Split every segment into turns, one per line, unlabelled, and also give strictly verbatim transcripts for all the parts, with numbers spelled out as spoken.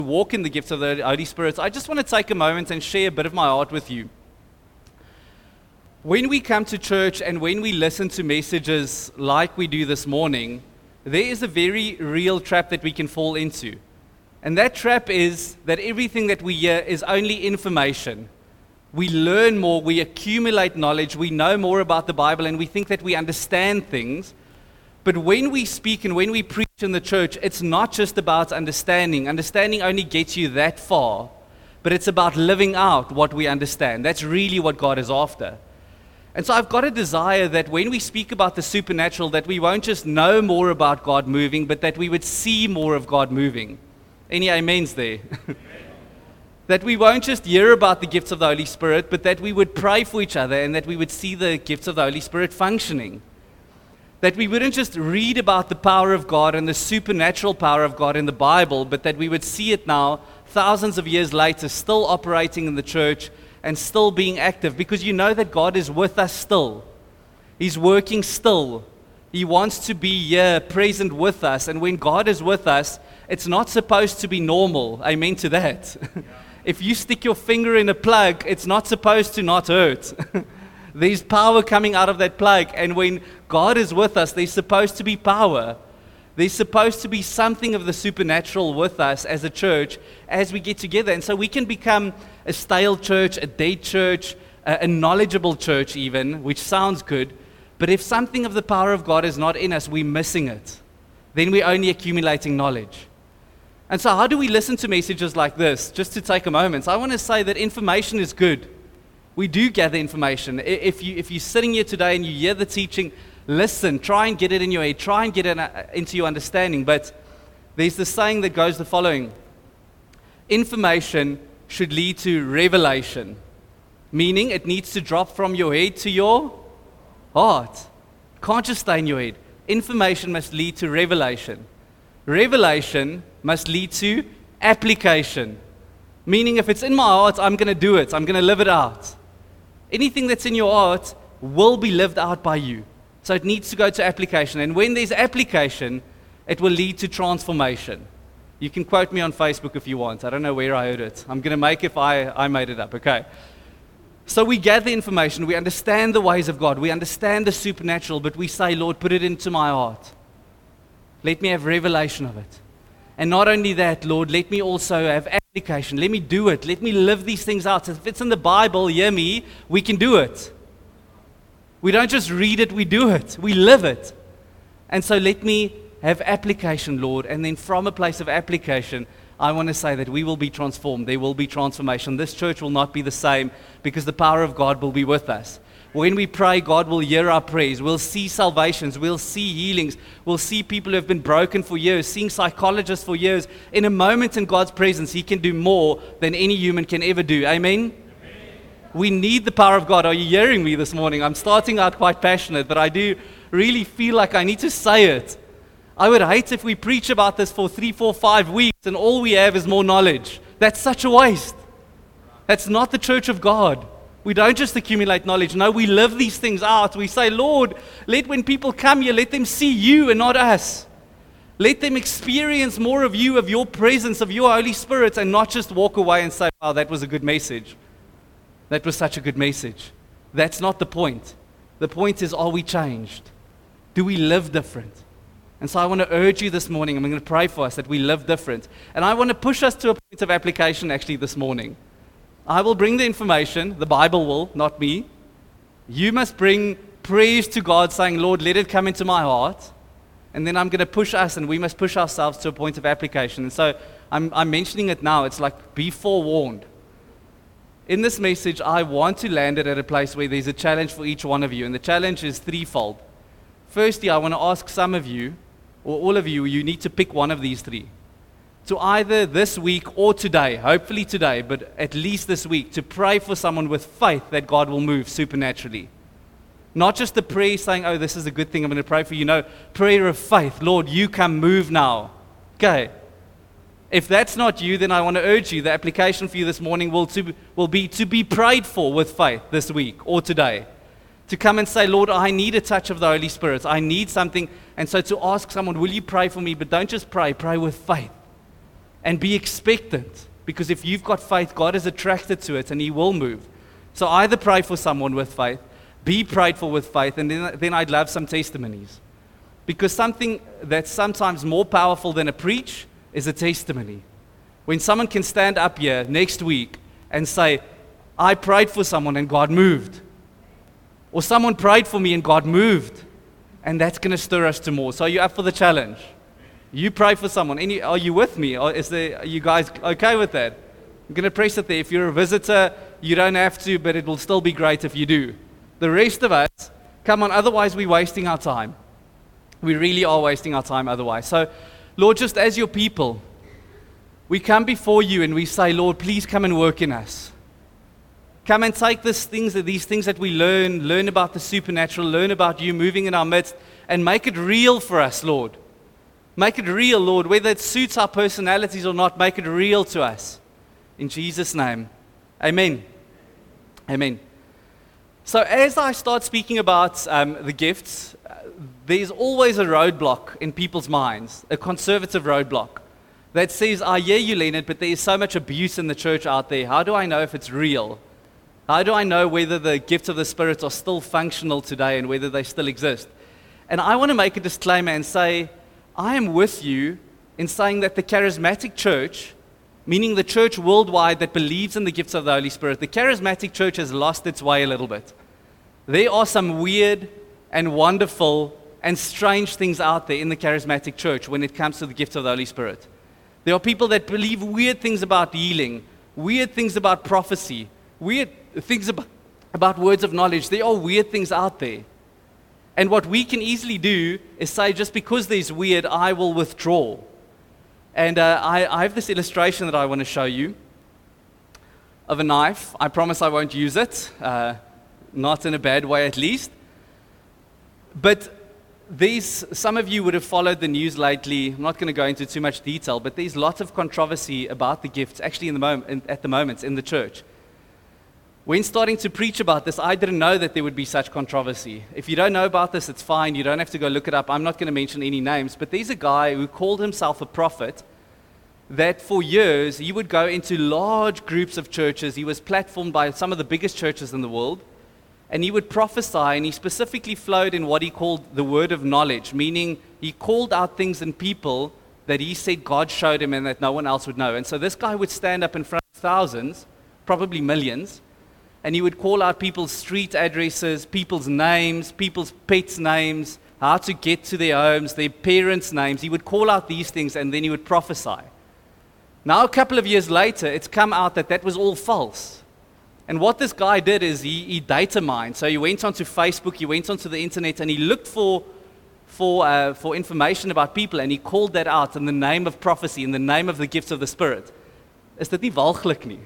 walk in the gifts of the Holy Spirit, I just want to take a moment and share a bit of my heart with you. When we come to church and when we listen to messages like we do this morning, there is a very real trap that we can fall into. And that trap is that everything that we hear is only information. We learn more, we accumulate knowledge, we know more about the Bible, and we think that we understand things. But when we speak and when we preach in the church, it's not just about understanding. Understanding only gets you that far, but it's about living out what we understand. That's really what God is after. And so I've got a desire that when we speak about the supernatural, that we won't just know more about God moving, but that we would see more of God moving. Any amens there? That we won't just hear about the gifts of the Holy Spirit, but that we would pray for each other and that we would see the gifts of the Holy Spirit functioning. That we wouldn't just read about the power of God and the supernatural power of God in the Bible, but that we would see it now, thousands of years later, still operating in the church and still being active, because you know that God is with us still. He's working still. He wants to be here, present with us. And when God is with us, it's not supposed to be normal. Amen to that. If you stick your finger in a plug, it's not supposed to not hurt. There's power coming out of that plug. And when God is with us, there's supposed to be power. There's supposed to be something of the supernatural with us as a church as we get together. And so we can become a stale church, a dead church, a, a knowledgeable church even, which sounds good. But if something of the power of God is not in us, we're missing it. Then we're only accumulating knowledge. And so how do we listen to messages like this? Just to take a moment, I want to say that information is good. We do gather information. If, you, if you're sitting here today and you hear the teaching, listen, try and get it in your head, try and get it into your understanding. But there's this saying that goes the following: information should lead to revelation, meaning it needs to drop from your head to your heart. It can't just stay in your head. Information must lead to revelation. Revelation must lead to application, meaning if it's in my heart, I'm going to do it. I'm going to live it out. Anything that's in your heart will be lived out by you. So it needs to go to application. And when there's application, it will lead to transformation. You can quote me on Facebook if you want. I don't know where I heard it. I'm going to make it if I, I made it up. Okay. So we gather information. We understand the ways of God. We understand the supernatural. But we say, Lord, put it into my heart. Let me have revelation of it. And not only that, Lord, let me also have application. Let me do it. Let me live these things out. If it's in the Bible, hear me, we can do it. We don't just read it, we do it. We live it. And so let me have application, Lord. And then from a place of application, I want to say that we will be transformed. There will be transformation. This church will not be the same because the power of God will be with us. When we pray, God will hear our prayers. We'll see salvations. We'll see healings. We'll see people who have been broken for years, seeing psychologists for years. In a moment in God's presence, He can do more than any human can ever do. Amen? Amen. We need the power of God. Are you hearing me this morning? I'm starting out quite passionate, but I do really feel like I need to say it. I would hate if we preach about this for three, four, five weeks and all we have is more knowledge. That's such a waste. That's not the church of God. We don't just accumulate knowledge. No, we live these things out. We say, Lord, let when people come here, let them see you and not us. Let them experience more of you, of your presence, of your Holy Spirit, and not just walk away and say, wow, that was a good message. That was such a good message. That's not the point. The point is, are we changed? Do we live different? And so I want to urge you this morning, I'm going to pray for us that we live different. And I want to push us to a point of application actually this morning. I will bring the information, the Bible will, not me. You must bring praise to God saying, Lord, let it come into my heart. And then I'm going to push us and we must push ourselves to a point of application. And so I'm, I'm mentioning it now. It's like, be forewarned. In this message, I want to land it at a place where there's a challenge for each one of you. And the challenge is threefold. Firstly, I want to ask some of you, or all of you, you need to pick one of these three. To either this week or today, hopefully today, but at least this week, to pray for someone with faith that God will move supernaturally. Not just a prayer saying, oh, this is a good thing, I'm going to pray for you. No, prayer of faith. Lord, you come move now. Okay. If that's not you, then I want to urge you, the application for you this morning will, to, will be to be prayed for with faith this week or today. To come and say, Lord, I need a touch of the Holy Spirit. I need something. And so to ask someone, will you pray for me? But don't just pray, pray with faith. and be expectant. Because if you've got faith, God is attracted to it and He will move. So either pray for someone with faith, be prayed for with faith, and then, then I'd love some testimonies. Because something that's sometimes more powerful than a preach is a testimony. When someone can stand up here next week and say, I prayed for someone and God moved. Or someone prayed for me and God moved. And that's going to stir us to more. So are you up for the challenge? You pray for someone. Any, are you with me? Or is there, are you guys okay with that? I'm going to press it there. If you're a visitor, you don't have to, but it will still be great if you do. The rest of us, come on, otherwise we're wasting our time. We really are wasting our time otherwise. So, Lord, just as your people, we come before you and we say, Lord, please come and work in us. Come and take these things, these things that we learn, learn about the supernatural, learn about you moving in our midst, and make it real for us, Lord. Make it real, Lord. Whether it suits our personalities or not, make it real to us. In Jesus' name, amen. Amen. So as I start speaking about um, the gifts, uh, there's always a roadblock in people's minds, a conservative roadblock, that says, I hear you, Leonard, but there is so much abuse in the church out there. How do I know if it's real? How do I know whether the gifts of the Spirit are still functional today and whether they still exist? And I want to make a disclaimer and say, I am with you in saying that the charismatic church, meaning the church worldwide that believes in the gifts of the Holy Spirit, the charismatic church has lost its way a little bit. There are some weird and wonderful and strange things out there in the charismatic church when it comes to the gifts of the Holy Spirit. There are people that believe weird things about healing, weird things about prophecy, weird things about, about words of knowledge. There are weird things out there. And what we can easily do is say, just because there's weird, I will withdraw. And uh, I, I have this illustration that I want to show you of a knife. I promise I won't use it, uh, not in a bad way at least. But these, some of you would have followed the news lately. I'm not going to go into too much detail, but there's lots of controversy about the gifts, actually in the moment, at the moment in the church. When starting to preach about this, I didn't know that there would be such controversy. If you don't know about this, it's fine. You don't have to go look it up. I'm not going to mention any names, but there's a guy who called himself a prophet that for years he would go into large groups of churches. He was platformed by some of the biggest churches in the world, and he would prophesy, and he specifically flowed in what he called the word of knowledge, meaning he called out things in people that he said God showed him and that no one else would know. And so this guy would stand up in front of thousands, probably millions, and he would call out people's street addresses, people's names, people's pets' names, how to get to their homes, their parents' names. He would call out these things, and then he would prophesy. Now, a couple of years later, it's come out that that was all false. And what this guy did is he, he data mined. So he went onto Facebook, he went onto the internet, and he looked for, for, uh, for information about people, and he called that out in the name of prophecy, in the name of the gifts of the Spirit. Is dit nie walglik nie?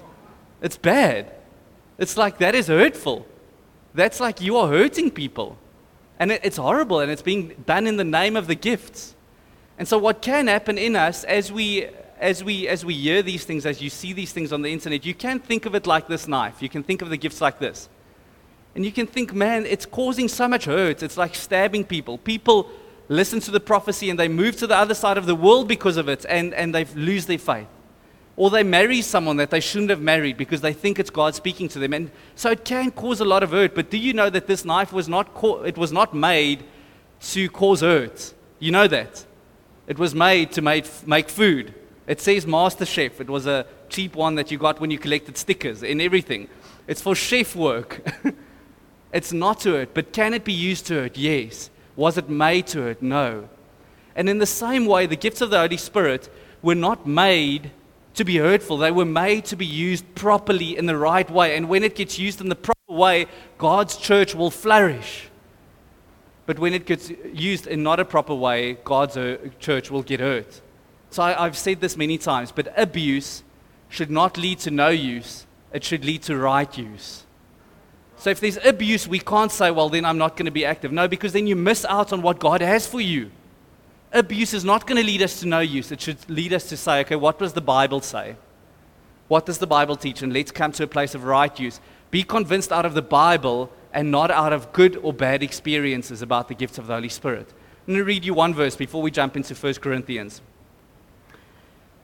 It's bad. It's like, that is hurtful. That's like you are hurting people. And it, it's horrible, and it's being done in the name of the gifts. And so what can happen in us as we, as we, as we hear these things, as you see these things on the internet, you can think of it like this knife. You can think of the gifts like this. And you can think, man, it's causing so much hurt. It's like stabbing people. People listen to the prophecy, and they move to the other side of the world because of it, and, and they lose their faith. Or they marry someone that they shouldn't have married because they think it's God speaking to them. And so it can cause a lot of hurt. But do you know that this knife was not co- it was not made to cause hurt? You know that. It was made to make, make food. It says Master Chef. It was a cheap one that you got when you collected stickers and everything. It's for chef work. It's not to hurt. But can it be used to hurt? Yes. Was it made to hurt? No. And in the same way, the gifts of the Holy Spirit were not made to be hurtful. They were made to be used properly in the right way. And when it gets used in the proper way, God's church will flourish. But when it gets used in not a proper way, God's church will get hurt. So I, I've said this many times, but abuse should not lead to no use. It should lead to right use. So if there's abuse, we can't say, well, then I'm not going to be active. No, because then you miss out on what God has for you. Abuse is not going to lead us to no use. It should lead us to say, okay, what does the Bible say? What does the Bible teach? And let's come to a place of right use. Be convinced out of the Bible and not out of good or bad experiences about the gifts of the Holy Spirit. I'm going to read you one verse before we jump into First Corinthians.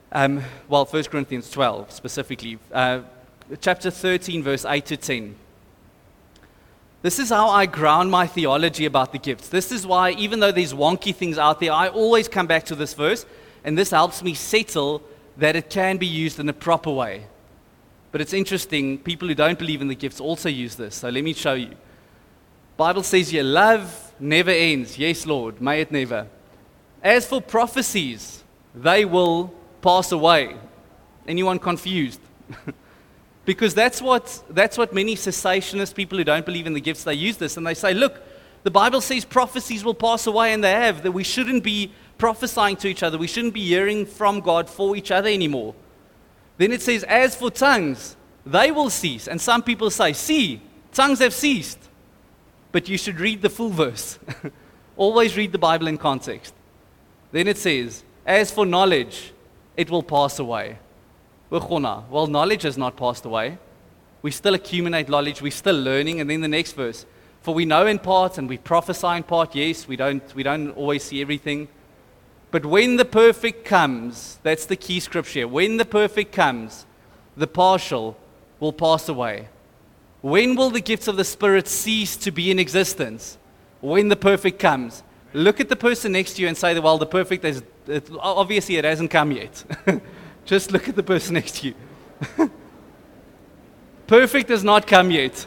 Um, well, First Corinthians twelve specifically. Uh, chapter thirteen, verse eight to ten. This is how I ground my theology about the gifts. This is why, even though there's wonky things out there, I always come back to this verse, and this helps me settle that it can be used in a proper way. But it's interesting, people who don't believe in the gifts also use this. So let me show you. Bible says here, love never ends. Yes, Lord, may it never. As for prophecies, they will pass away. Anyone confused? Because that's what, that's what many cessationist people who don't believe in the gifts, they use this and they say, look, the Bible says prophecies will pass away, and they have, that we shouldn't be prophesying to each other. We shouldn't be hearing from God for each other anymore. Then it says, as for tongues, they will cease. And some people say, see, tongues have ceased. But you should read the full verse. Always read the Bible in context. Then it says, as for knowledge, it will pass away. Well, knowledge has not passed away. We still accumulate knowledge. We're still learning. And then the next verse, for we know in part and we prophesy in part. Yes, we don't, we don't always see everything. But when the perfect comes, that's the key scripture. When the perfect comes, the partial will pass away. When will the gifts of the Spirit cease to be in existence? When the perfect comes. Look at the person next to you and say, well, the perfect is, it, obviously it hasn't come yet. Just look at the person next to you. Perfect has not come yet.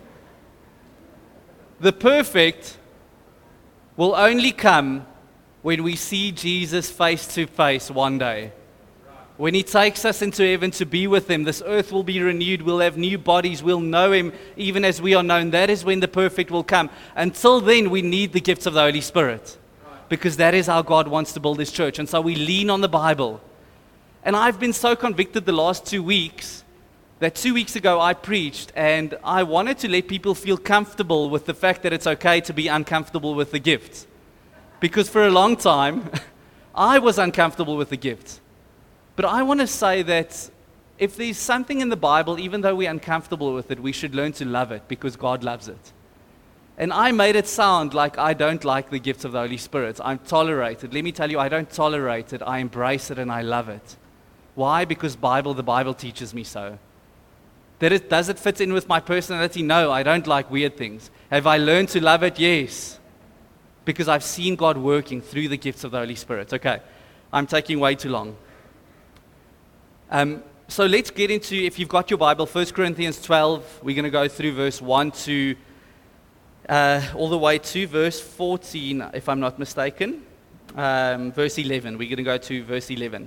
The perfect will only come when we see Jesus face to face one day. When He takes us into heaven to be with Him, this earth will be renewed. We'll have new bodies. We'll know Him even as we are known. That is when the perfect will come. Until then, we need the gifts of the Holy Spirit, because that is how God wants to build His church. And so we lean on the Bible. And I've been so convicted the last two weeks that two weeks ago I preached, and I wanted to let people feel comfortable with the fact that it's okay to be uncomfortable with the gifts. Because for a long time, I was uncomfortable with the gifts. But I want to say that if there's something in the Bible, even though we're uncomfortable with it, we should learn to love it because God loves it. And I made it sound like I don't like the gifts of the Holy Spirit. I tolerate it. Let me tell you, I don't tolerate it. I embrace it and I love it. Why? Because Bible, the Bible teaches me so. That it, does it fit in with my personality? No, I don't like weird things. Have I learned to love it? Yes. Because I've seen God working through the gifts of the Holy Spirit. Okay, I'm taking way too long. Um, so let's get into, if you've got your Bible, First Corinthians twelve, we're going to go through verse one to, uh, all the way to verse fourteen, if I'm not mistaken. Um, verse eleven, we're going to go to verse eleven.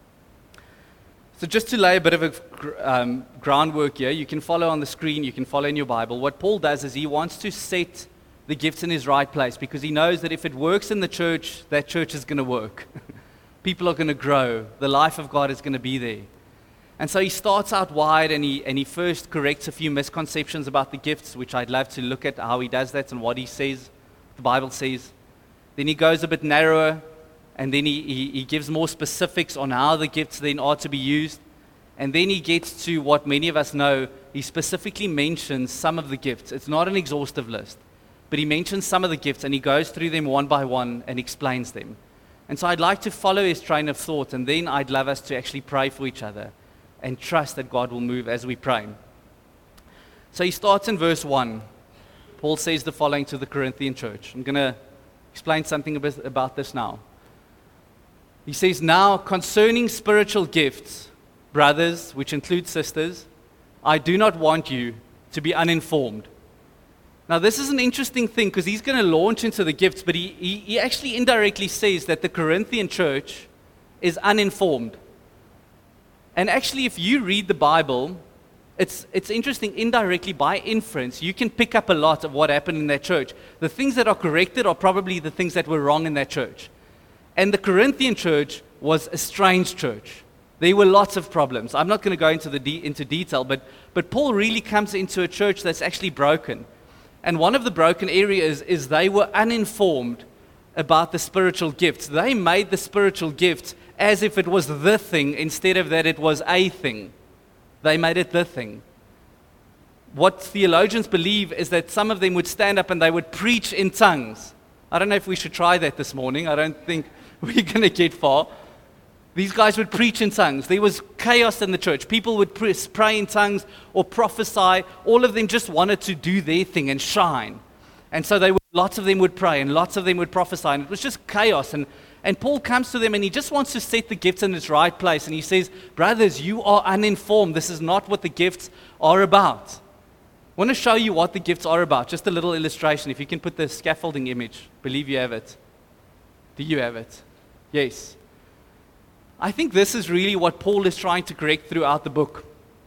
So just to lay a bit of a um, groundwork here, you can follow on the screen, you can follow in your Bible. What Paul does is he wants to set the gifts in his right place, because he knows that if it works in the church, that church is going to work. People are going to grow. The life of God is going to be there. And so he starts out wide, and he, and he first corrects a few misconceptions about the gifts, which I'd love to look at how he does that and what he says, the Bible says. Then he goes a bit narrower, and then he, he, he gives more specifics on how the gifts then are to be used. And then he gets to what many of us know. He specifically mentions some of the gifts. It's not an exhaustive list, but he mentions some of the gifts, and he goes through them one by one and explains them. And so I'd like to follow his train of thought, and then I'd love us to actually pray for each other and trust that God will move as we pray. So he starts in verse one. Paul says the following to the Corinthian church. I'm going to explain something a bit about this now. He says, now concerning spiritual gifts, brothers, which include sisters, I do not want you to be uninformed. Now this is an interesting thing, because he's going to launch into the gifts, but he, he, he actually indirectly says that the Corinthian church is uninformed. And actually, if you read the Bible, it's, it's interesting, indirectly, by inference, you can pick up a lot of what happened in that church. The things that are corrected are probably the things that were wrong in that church. And the Corinthian church was a strange church. There were lots of problems. I'm not going to go into, the de- into detail, but, but Paul really comes into a church that's actually broken. And one of the broken areas is they were uninformed about the spiritual gifts. They made the spiritual gifts as if it was the thing instead of that it was a thing. They made it the thing. What theologians believe is that some of them would stand up and they would preach in tongues. I don't know if we should try that this morning. I don't think we're going to get far. These guys would preach in tongues. There was chaos in the church. People would pray in tongues or prophesy. All of them just wanted to do their thing and shine. And so they would, lots of them would pray and lots of them would prophesy. And it was just chaos. And, and Paul comes to them and he just wants to set the gifts in its right place. And he says, brothers, you are uninformed. This is not what the gifts are about. I want to show you what the gifts are about. Just a little illustration. If you can put the scaffolding image. Believe you have it. Do you have it? Yes. I think this is really what Paul is trying to correct throughout the book.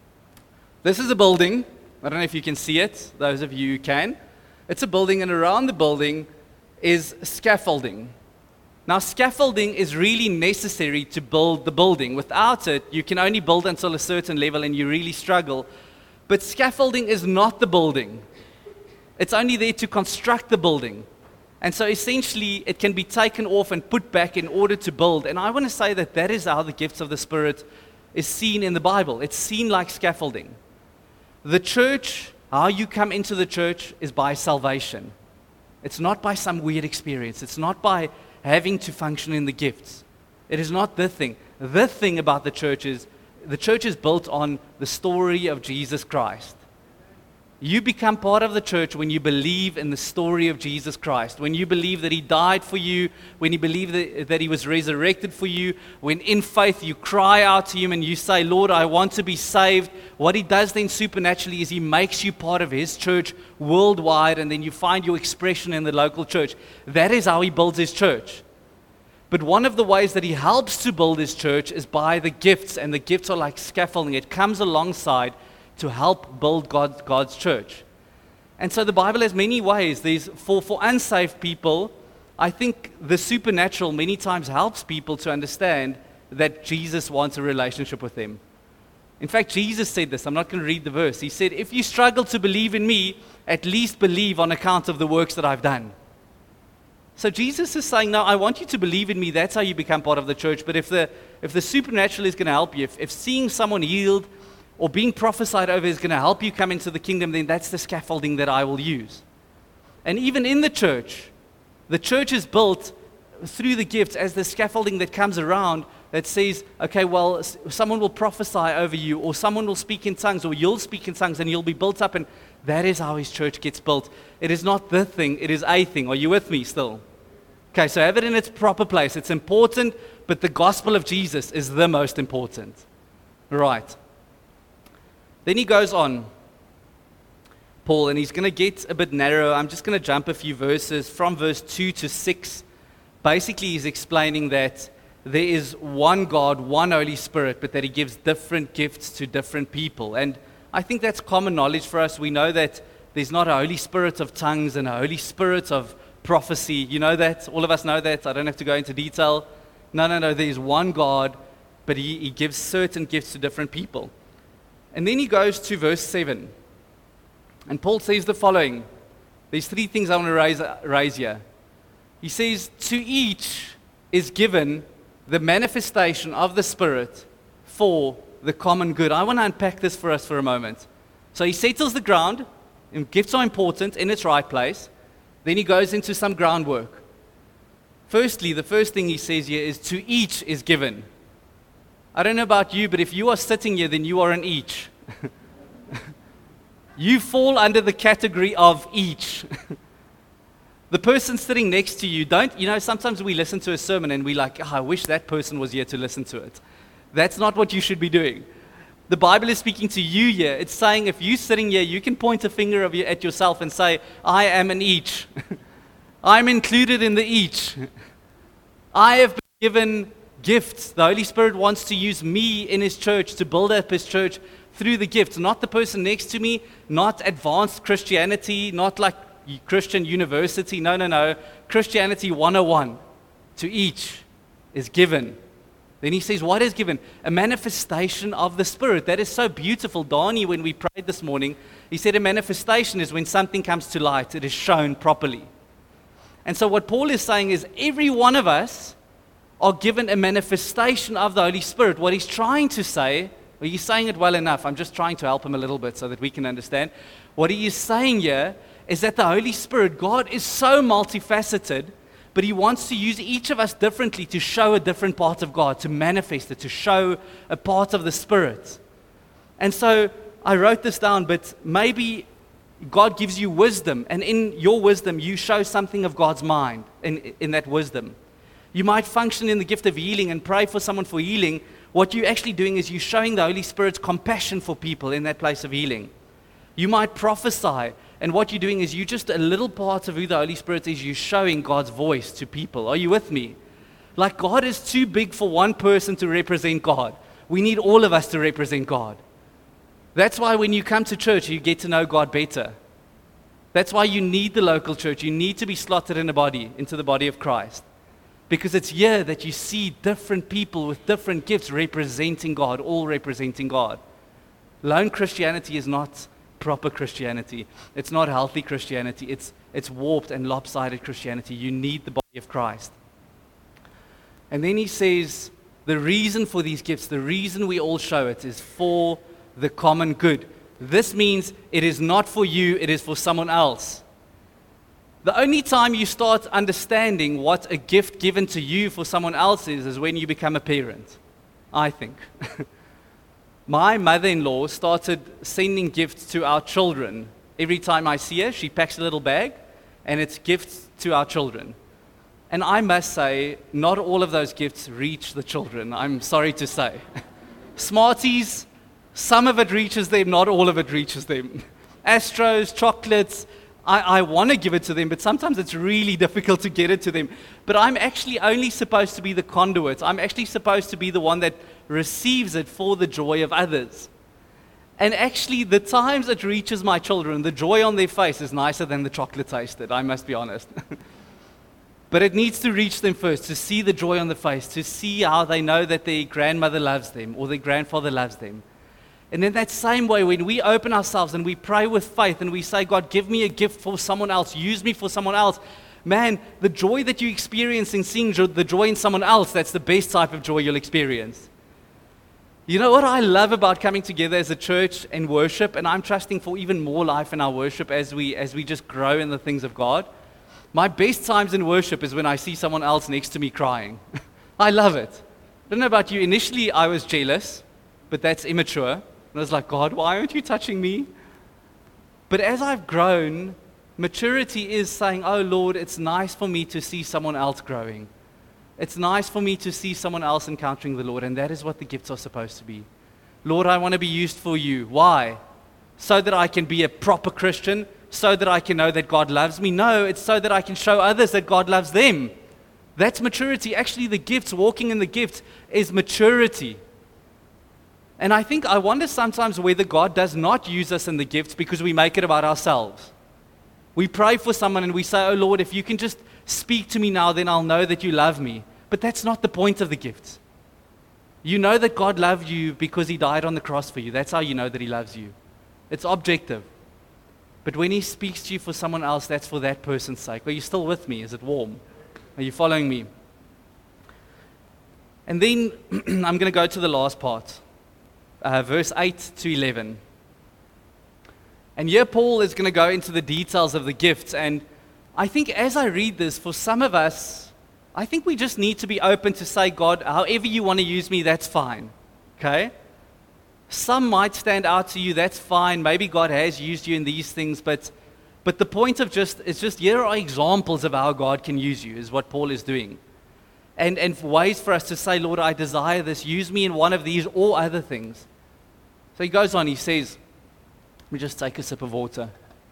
This is a building. I don't know if you can see it. Those of you who can. It's a building, and around the building is scaffolding. Now, scaffolding is really necessary to build the building. Without it, you can only build until a certain level, and you really struggle. But scaffolding is not the building. It's only there to construct the building. And so essentially, it can be taken off and put back in order to build. And I want to say that that is how the gifts of the Spirit is seen in the Bible. It's seen like scaffolding. The church, how you come into the church, is by salvation. It's not by some weird experience. It's not by having to function in the gifts. It is not the thing. The thing about the church is, the church is built on the story of Jesus Christ. You become part of the church when you believe in the story of Jesus Christ, when you believe that He died for you, when you believe that, that He was resurrected for you, when in faith you cry out to Him and you say, Lord, I want to be saved. What He does then supernaturally is He makes you part of His church worldwide, and then you find your expression in the local church. That is how He builds His church. But one of the ways that He helps to build His church is by the gifts, and the gifts are like scaffolding. It comes alongside to help build God, God's church. And so the Bible has many ways. There's for, for unsaved people, I think the supernatural many times helps people to understand that Jesus wants a relationship with them. In fact, Jesus said this. I'm not going to read the verse. He said, if you struggle to believe in me, at least believe on account of the works that I've done. So Jesus is saying, no, I want you to believe in me. That's how you become part of the church. But if the, if the supernatural is going to help you, if, if seeing someone healed or being prophesied over is going to help you come into the kingdom, then that's the scaffolding that I will use. And even in the church, the church is built through the gifts as the scaffolding that comes around that says, okay, well, someone will prophesy over you, or someone will speak in tongues, or you'll speak in tongues, and you'll be built up. And that is how His church gets built. It is not the thing, it is a thing. Are you with me still? Okay, so have it in its proper place. It's important, but the gospel of Jesus is the most important. Right. Then he goes on, Paul, and he's going to get a bit narrow. I'm just going to jump a few verses from verse two to six. Basically, he's explaining that there is one God, one Holy Spirit, but that He gives different gifts to different people. And I think that's common knowledge for us. We know that there's not a Holy Spirit of tongues and a Holy Spirit of prophecy. You know that? All of us know that. I don't have to go into detail. No, no, no. There's one God, but He, he gives certain gifts to different people. And then he goes to verse seven. And Paul says the following. There's three things I want to raise, raise here. He says, to each is given the manifestation of the Spirit for the common good. I want to unpack this for us for a moment. So he settles the ground, and gifts are important in its right place. Then he goes into some groundwork. Firstly, the first thing he says here is, to each is given. I don't know about you, but if you are sitting here, then you are an each. You fall under the category of each. The person sitting next to you, don't, you know, sometimes we listen to a sermon and we're like, oh, I wish that person was here to listen to it. That's not what you should be doing. The Bible is speaking to you here. It's saying if you're sitting here, you can point a finger of you at yourself and say, I am an each. I'm included in the each. I have been given gifts. The Holy Spirit wants to use me in His church to build up His church through the gifts. Not the person next to me, not advanced Christianity, not like Christian university. No, no, no. Christianity one oh one. To each is given. Then he says, what is given? A manifestation of the Spirit. That is so beautiful. Donnie, when we prayed this morning, he said a manifestation is when something comes to light. It is shown properly. And so what Paul is saying is every one of us are given a manifestation of the Holy Spirit. What he's trying to say, well, he's saying it well enough. I'm just trying to help him a little bit so that we can understand. What he is saying here is that the Holy Spirit, God is so multifaceted, But He wants to use each of us differently to show a different part of God, to manifest it, to show a part of the Spirit. And so I wrote this down, but maybe God gives you wisdom, and in your wisdom, you show something of God's mind in, in that wisdom. You might function in the gift of healing and pray for someone for healing. What you're actually doing is you're showing the Holy Spirit's compassion for people in that place of healing. You might prophesy, and what you're doing is you just a little part of who the Holy Spirit is, you're showing God's voice to people. Are you with me? Like, God is too big for one person to represent God. We need all of us to represent God. That's why when you come to church, you get to know God better. That's why you need the local church. You need to be slotted in a body, into the body of Christ. Because it's here that you see different people with different gifts representing God, all representing God. Lone Christianity is not proper Christianity. It's not healthy Christianity. It's, it's warped and lopsided Christianity. You need the body of Christ. And then he says, the reason for these gifts, the reason we all show it is for the common good. This means it is not for you, it is for someone else. The only time you start understanding what a gift given to you for someone else is, is when you become a parent, I think. My mother-in-law started sending gifts to our children. Every time I see her, she packs a little bag, and it's gifts to our children. And I must say, not all of those gifts reach the children, I'm sorry to say. Smarties, some of it reaches them, not all of it reaches them. Astros, chocolates, I, I want to give it to them, but sometimes it's really difficult to get it to them. But I'm actually only supposed to be the conduit. I'm actually supposed to be the one that receives it for the joy of others. And actually, the times it reaches my children, the joy on their face is nicer than the chocolate tasted, I must be honest. But it needs to reach them first, to see the joy on the face, to see how they know that their grandmother loves them or their grandfather loves them. And in that same way, when we open ourselves and we pray with faith and we say, God, give me a gift for someone else, use me for someone else, man, the joy that you experience in seeing jo- the joy in someone else, that's the best type of joy you'll experience. You know what I love about coming together as a church and worship, and I'm trusting for even more life in our worship as we as we just grow in the things of God. My best times in worship is when I see someone else next to me crying. I love it. I don't know about you. Initially, I was jealous, but that's immature. And I was like, God, why aren't you touching me? But as I've grown, maturity is saying, oh, Lord, it's nice for me to see someone else growing. It's nice for me to see someone else encountering the Lord, and that is what the gifts are supposed to be. Lord, I want to be used for you. Why? So that I can be a proper Christian, so that I can know that God loves me? No, it's so that I can show others that God loves them. That's maturity. Actually, the gifts, walking in the gifts, is maturity. And I think, I wonder sometimes whether God does not use us in the gifts because we make it about ourselves. We pray for someone and we say, oh Lord, if you can just speak to me now, then I'll know that you love me. But that's not the point of the gifts. You know that God loved you because He died on the cross for you. That's how you know that He loves you. It's objective. But when He speaks to you for someone else, that's for that person's sake. Are you still with me? Is it warm? Are you following me? And then I'm going to go to the last part. Uh, verse eight to eleven. And here Paul is going to go into the details of the gifts. And I think as I read this, for some of us, I think we just need to be open to say, God, however you want to use me, that's fine. Okay? Some might stand out to you, that's fine. Maybe God has used you in these things, but but the point of just, it's just, here are examples of how God can use you, is what Paul is doing. And, and ways for us to say, Lord, I desire this. Use me in one of these or other things. So he goes on, he says, let me just take a sip of water.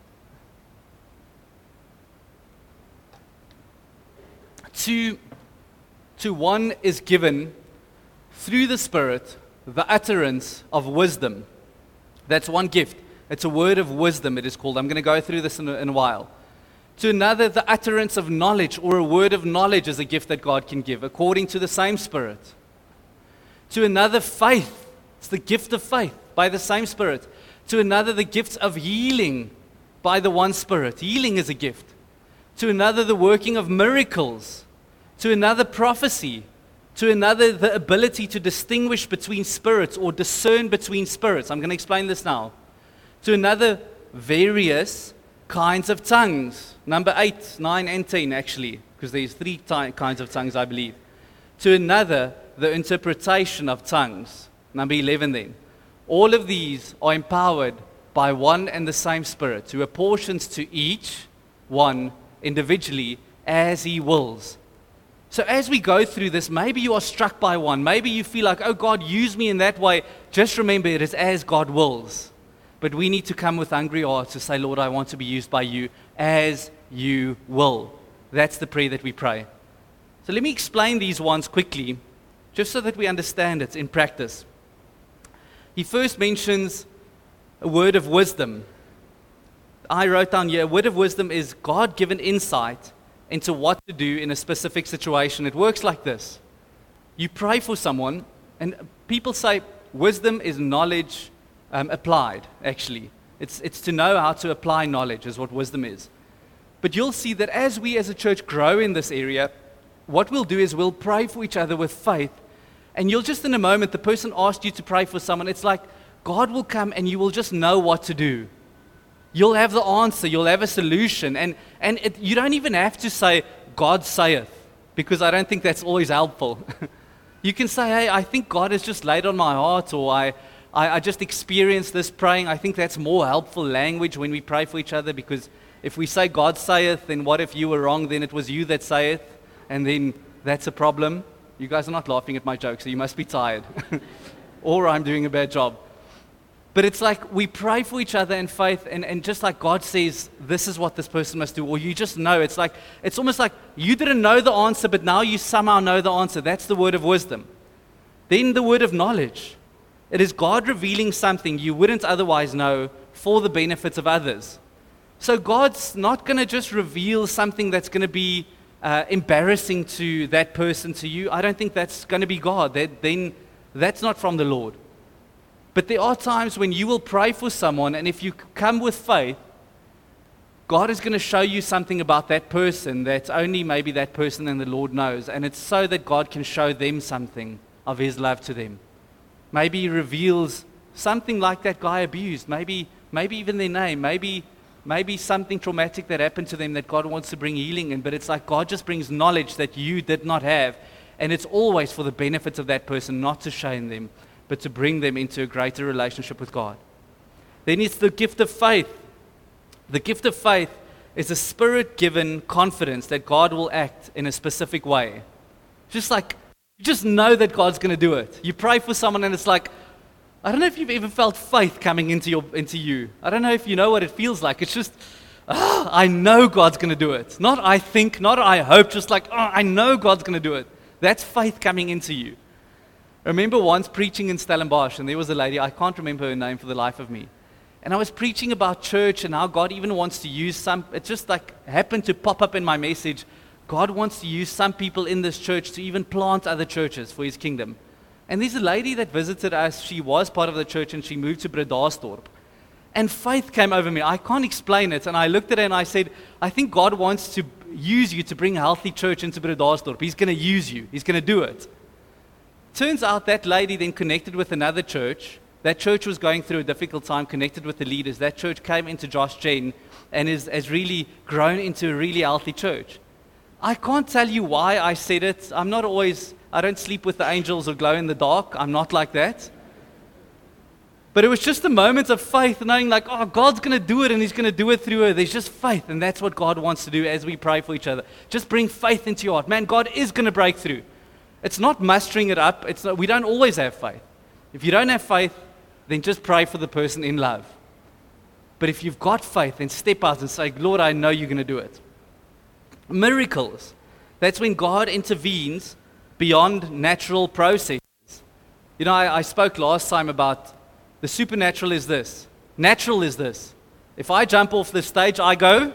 To, to one is given through the Spirit the utterance of wisdom. That's one gift. It's a word of wisdom, it is called. I'm going to go through this in a, in a while. To another, the utterance of knowledge, or a word of knowledge is a gift that God can give, according to the same Spirit. To another, faith. It's the gift of faith by the same Spirit. To another, the gift of healing by the one Spirit. Healing is a gift. To another, the working of miracles. To another, prophecy. To another, the ability to distinguish between spirits or discern between spirits. I'm going to explain this now. To another, various kinds of tongues. Number eight, nine, and ten, actually, because there's three ty- kinds of tongues, I believe. To another, the interpretation of tongues. Number eleven, then. All of these are empowered by one and the same Spirit, who apportions to each one individually as He wills. So as we go through this, maybe you are struck by one. Maybe you feel like, oh, God, use me in that way. Just remember, it is as God wills. But we need to come with hungry hearts to say, Lord, I want to be used by you as you will. That's the prayer that we pray. So let me explain these ones quickly, just so that we understand it in practice. He first mentions a word of wisdom. I wrote down here, a word of wisdom is God-given insight into what to do in a specific situation. It works like this. You pray for someone, and people say wisdom is knowledge um, applied, actually. It's, it's to know how to apply knowledge is what wisdom is. But you'll see that as we as a church grow in this area, what we'll do is we'll pray for each other with faith, and you'll just in a moment, the person asked you to pray for someone, it's like God will come and you will just know what to do. You'll have the answer, you'll have a solution, and, and it, you don't even have to say, God saith, because I don't think that's always helpful. You can say, hey, I think God has just laid on my heart, or I, I, I just experienced this praying. I think that's more helpful language when we pray for each other, because if we say God saith, then what if you were wrong, then it was you that saith, and then that's a problem. You guys are not laughing at my joke, so you must be tired. Or I'm doing a bad job. But it's like we pray for each other in faith, and, and just like God says, this is what this person must do, or you just know. It's like it's almost like you didn't know the answer, but now you somehow know the answer. That's the word of wisdom. Then the word of knowledge. It is God revealing something you wouldn't otherwise know for the benefits of others. So God's not going to just reveal something that's going to be uh, embarrassing to that person, to you. I don't think that's going to be God. That, then that's not from the Lord. But there are times when you will pray for someone, and if you come with faith, God is going to show you something about that person that only maybe that person and the Lord knows. And it's so that God can show them something of His love to them. Maybe He reveals something like that guy abused. Maybe, maybe even their name. Maybe, maybe something traumatic that happened to them that God wants to bring healing in. But it's like God just brings knowledge that you did not have. And it's always for the benefit of that person, not to shame them, but to bring them into a greater relationship with God. Then it's the gift of faith. The gift of faith is a spirit-given confidence that God will act in a specific way. Just like, you just know that God's going to do it. You pray for someone and it's like, I don't know if you've ever felt faith coming into your into you. I don't know if you know what it feels like. It's just, oh, I know God's going to do it. Not I think, not I hope, just like, oh, I know God's going to do it. That's faith coming into you. I remember once preaching in Stellenbosch, and there was a lady, I can't remember her name for the life of me. And I was preaching about church and how God even wants to use some, it just like happened to pop up in my message. God wants to use some people in this church to even plant other churches for His kingdom. And there's a lady that visited us, she was part of the church and she moved to Bredasdorp. And faith came over me. I can't explain it. And I looked at her and I said, I think God wants to use you to bring a healthy church into Bredasdorp. He's going to use you. He's going to do it. Turns out that lady then connected with another church. That church was going through a difficult time, connected with the leaders. That church came into Josh Gen and is, has really grown into a really healthy church. I can't tell you why I said it. I'm not always, I don't sleep with the angels or glow in the dark. I'm not like that. But it was just a moment of faith, knowing like, oh, God's going to do it and He's going to do it through her. There's just faith, and that's what God wants to do as we pray for each other. Just bring faith into your heart. Man, God is going to break through. It's not mustering it up. It's not, we don't always have faith. If you don't have faith, then just pray for the person in love. But if you've got faith, then step out and say, Lord, I know you're going to do it. Miracles. That's when God intervenes beyond natural processes. You know, I, I spoke last time about the supernatural is this. Natural is this. If I jump off the stage, I go.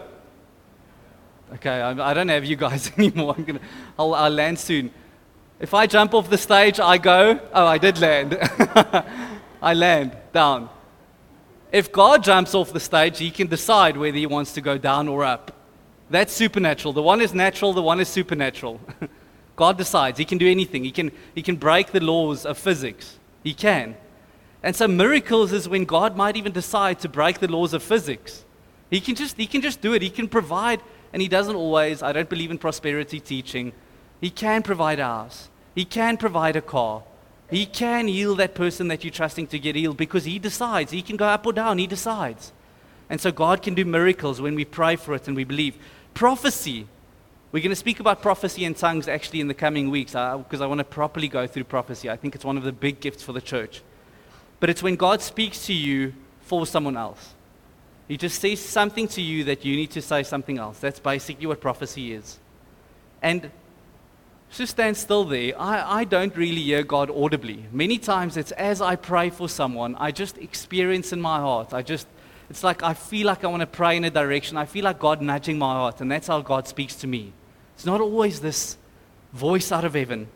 Okay, I, I don't have you guys anymore. I'm gonna, I'll, I'll land soon. If I jump off the stage, I go. Oh, I did land. I land down. If God jumps off the stage, He can decide whether He wants to go down or up. That's supernatural. The one is natural, the one is supernatural. God decides. He can do anything. He can, he can break the laws of physics. He can. And so miracles is when God might even decide to break the laws of physics. He can just, he can just do it. He can provide, and he doesn't always. I don't believe in prosperity teaching. He can provide a house. He can provide a car. He can heal that person that you're trusting to get healed because he decides. He can go up or down. He decides. And so God can do miracles when we pray for it and we believe. Prophecy. We're going to speak about prophecy and tongues actually in the coming weeks because uh, I want to properly go through prophecy. I think it's one of the big gifts for the church. But it's when God speaks to you for someone else. He just says something to you that you need to say something else. That's basically what prophecy is. And just stand still there. I, I don't really hear God audibly. Many times it's as I pray for someone, I just experience in my heart. I just, it's like I feel like I want to pray in a direction. I feel like God nudging my heart, and that's how God speaks to me. It's not always this voice out of heaven.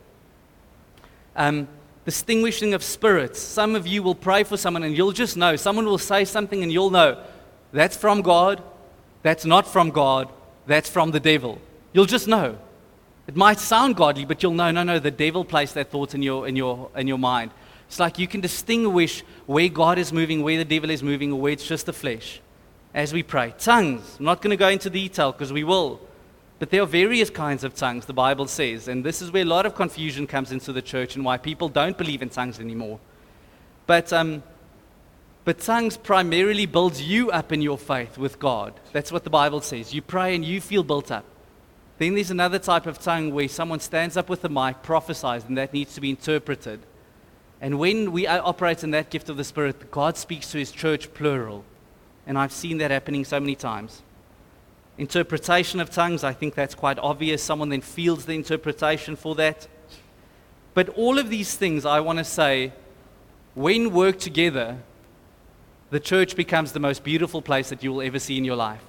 Um, distinguishing of spirits. Some of you will pray for someone and you'll just know. Someone will say something and you'll know. That's from God. That's not from God. That's from the devil. You'll just know. It might sound godly, but you'll know, no, no, the devil placed that thought in your, in your, in your mind. It's like you can distinguish where God is moving, where the devil is moving, or where it's just the flesh as we pray. Tongues. I'm not going to go into detail because we will. But there are various kinds of tongues, the Bible says. And this is where a lot of confusion comes into the church and why people don't believe in tongues anymore. But, um, but tongues primarily builds you up in your faith with God. That's what the Bible says. You pray and you feel built up. Then there's another type of tongue where someone stands up with a mic, prophesies, and that needs to be interpreted. And when we operate in that gift of the Spirit, God speaks to His church plural. And I've seen that happening so many times. Interpretation of tongues, I think that's quite obvious. Someone then feels the interpretation for that. But all of these things, I want to say, when worked together, the church becomes the most beautiful place that you will ever see in your life.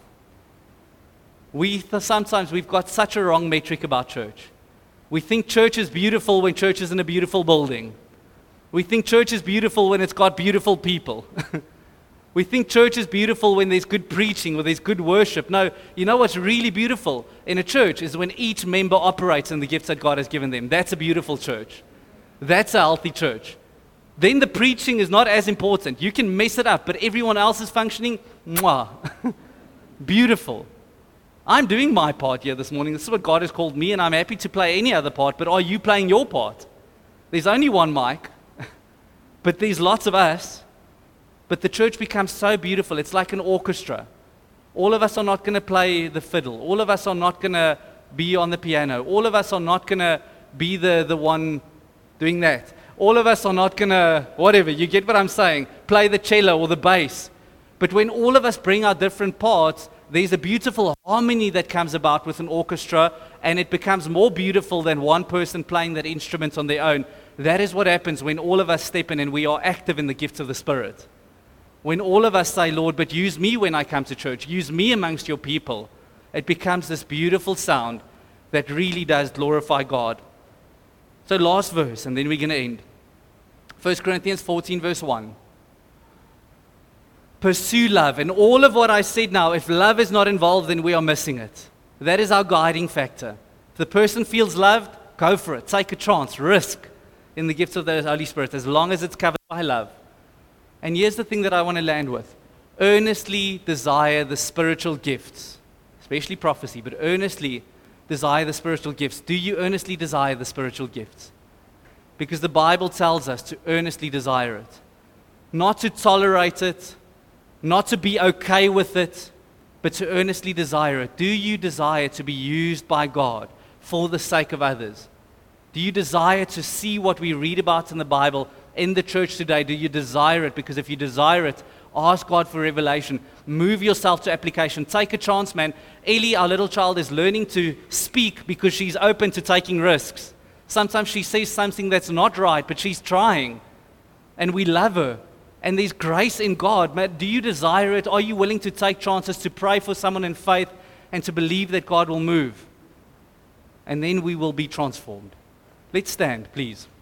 We th- sometimes we've got such a wrong metric about church. We think church is beautiful when church is in a beautiful building. We think church is beautiful when it's got beautiful people. We think church is beautiful when there's good preaching, when there's good worship. No, you know what's really beautiful in a church is when each member operates in the gifts that God has given them. That's a beautiful church. That's a healthy church. Then the preaching is not as important. You can mess it up, but everyone else is functioning. Mwah. Beautiful. I'm doing my part here this morning. This is what God has called me, and I'm happy to play any other part, but are you playing your part? There's only one mic, but there's lots of us. But the church becomes so beautiful. It's like an orchestra. All of us are not going to play the fiddle. All of us are not going to be on the piano. All of us are not going to be the, the one doing that. All of us are not going to, whatever, you get what I'm saying, play the cello or the bass. But when all of us bring our different parts, there's a beautiful harmony that comes about with an orchestra, and it becomes more beautiful than one person playing that instrument on their own. That is what happens when all of us step in and we are active in the gifts of the Spirit. When all of us say, Lord, but use me when I come to church, use me amongst your people, it becomes this beautiful sound that really does glorify God. So last verse, and then we're going to end. First Corinthians fourteen, verse one. Pursue love. And all of what I said now, if love is not involved, then we are missing it. That is our guiding factor. If the person feels loved, go for it. Take a chance. Risk in the gifts of the Holy Spirit, as long as it's covered by love. And here's the thing that I want to land with. Earnestly desire the spiritual gifts, especially prophecy, but earnestly desire the spiritual gifts. Do you earnestly desire the spiritual gifts? Because the Bible tells us to earnestly desire it. Not to tolerate it, not to be okay with it, but to earnestly desire it. Do you desire to be used by God for the sake of others? Do you desire to see what we read about in the Bible in the church today? Do you desire it? Because if you desire it, ask God for revelation. Move yourself to application. Take a chance, man. Ellie, our little child, is learning to speak because she's open to taking risks. Sometimes she says something that's not right, but she's trying. And we love her. And there's grace in God. Man, do you desire it? Are you willing to take chances to pray for someone in faith and to believe that God will move? And then we will be transformed. Let's stand, please.